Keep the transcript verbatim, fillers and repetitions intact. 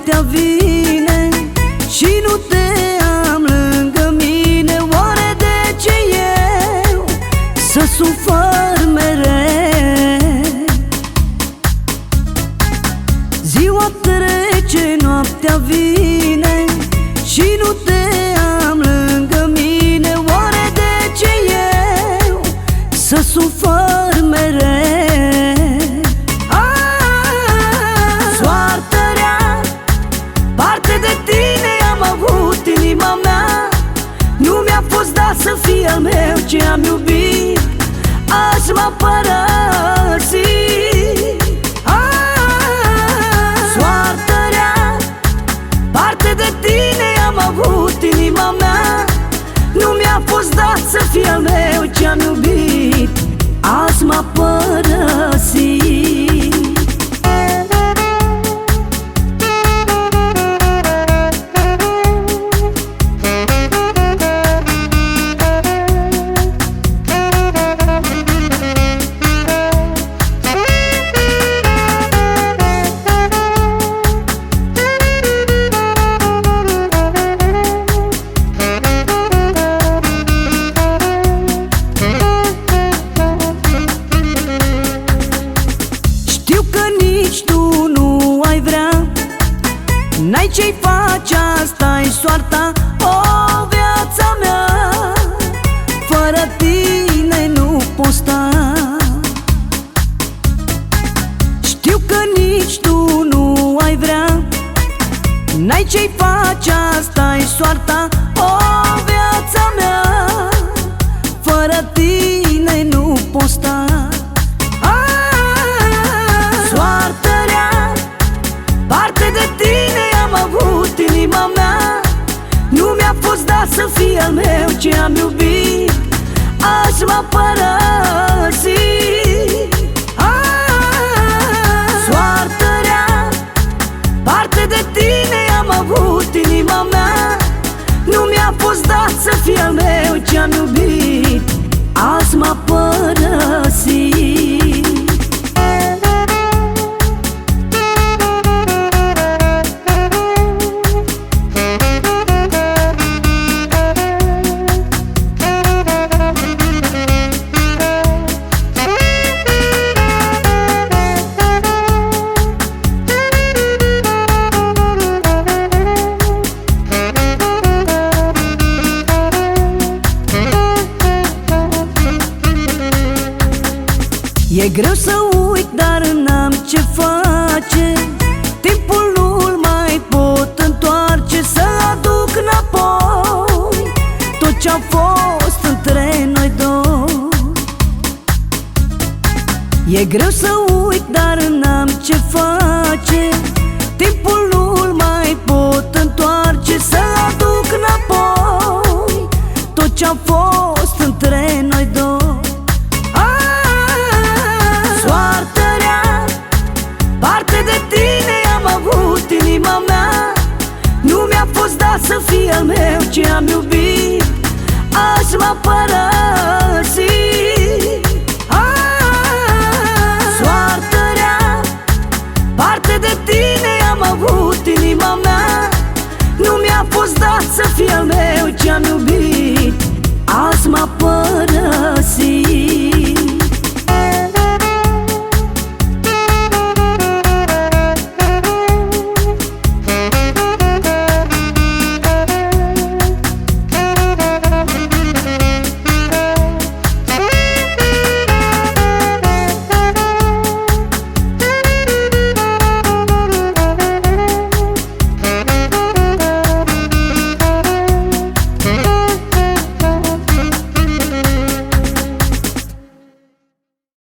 noaptea vine și nu te am lângă mine, oare de ce eu să sufăr mereu? Ziua trece, noaptea vine și nu te am lângă mine, oare de ce eu să sufăr mereu? Inima mea nu mi-a fost dat să fie al meu, ce am iubit azi m-a părăsit. Soartă rea, parte de tine am avut. Inima mea nu mi-a fost dat să fie al meu, ce am iubit azi m-a părăsit. N-ai ce-i face, asta-i soarta, o, viața mea. Fără tine nu pot sta. Știu că nici tu nu ai vrea. N-ai ce-i face, asta-i soarta, o, viața mea. Fără tine nu pot sta. Inima mea nu mi-a fost dat să fie al meu, ce am iubit azi m-a părăsit. Soartă rea, parte de tine am avut. Inima mea nu mi-a fost dat să fie al meu, ce am iubit azi m-a părăsit. E greu să uit, dar n-am ce face. Timpul nu-l mai pot întoarce, să aduc înapoi tot ce-a fost între noi doi. E greu să uit, dar n-am ce face. Timpul nu-l mai pot întoarce, să aduc înapoi tot ce-a fost între noi doi. Inima mea nu mi-a fost dat să fie al meu, ce am iubit azi m-a părăsit. Soartă rea, parte de tine am avut. Inima mea nu mi-a fost dat să fie al meu, ce am iubit azi m-a părăsit.